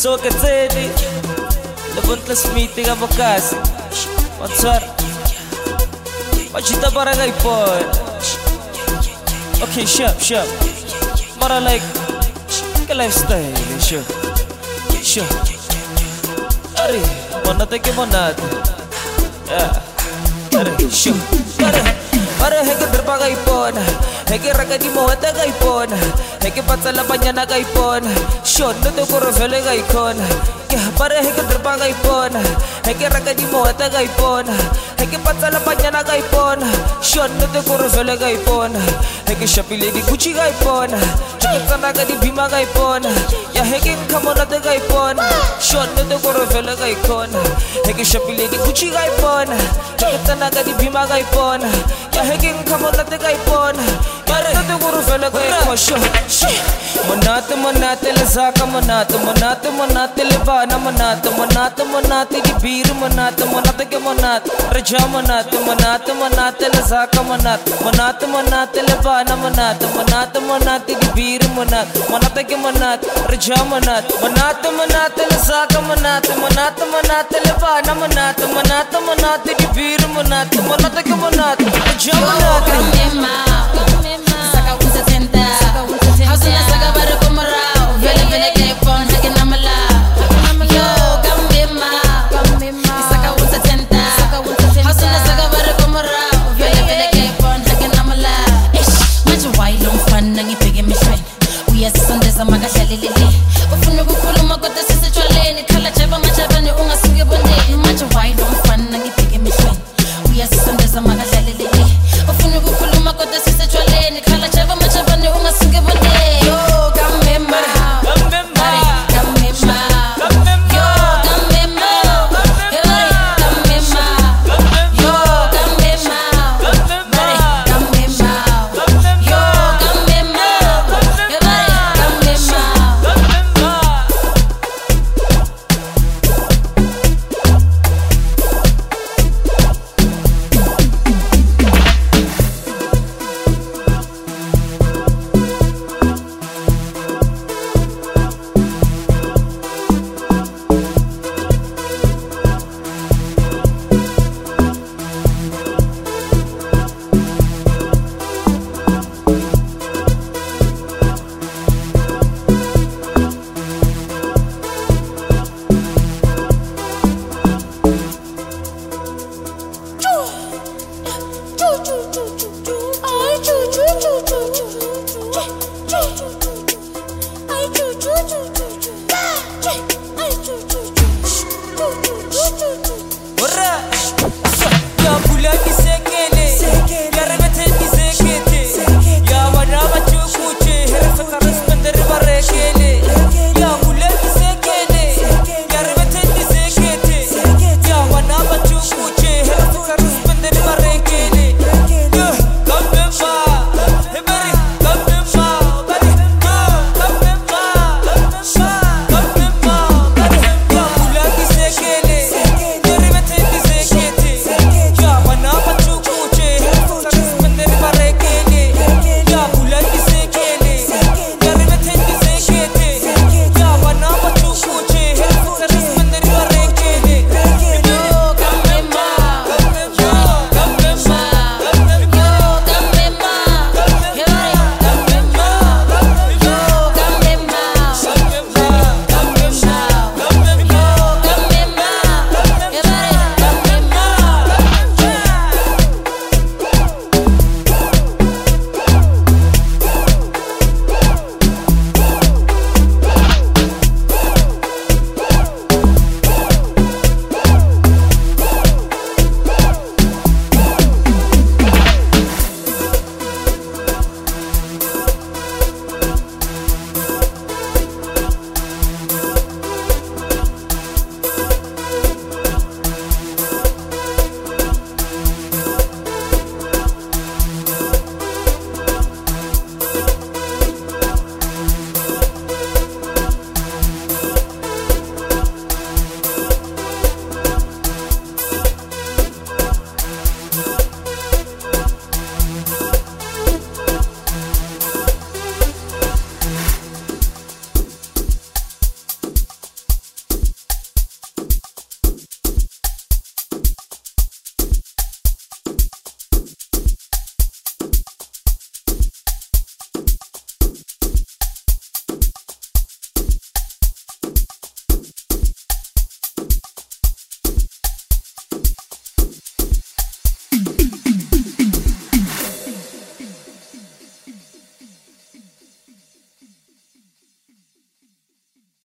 So che tedi Levanta smiti ka bakas Matsar Majita para kay pod Okay, sharp Mara like Ka lifestyle, sure Ari, manate ke manate Yeah Ari, sure Para heke terpa kay pod Heke raka di mo ata kay pod Heke patsala panyana kay pod Shot no to kuro vele kay kon Para heke terpa kay pod Heke raka di mo ata kay pod Heke patsala panyana kay pod Shot no to kuro vele kay pod Heke shapile di Gucci kay pod Heke tsana ka di Bima kay pod Ya heke kamona te kay pod Shot no to kuro vele kay kon Heke shapile di Gucci kay pod Heke tsana ka di Bima kay pod Ya heke kamona te kay pod Para no to kuro vele kay kon Manate lazaka manate levana manate di bir manate ke manate raja manate lazaka manate levana manate di bir manate ke manate raja manate lazaka manate levana manate di bir manate ke manate raja manate Choo choo choo.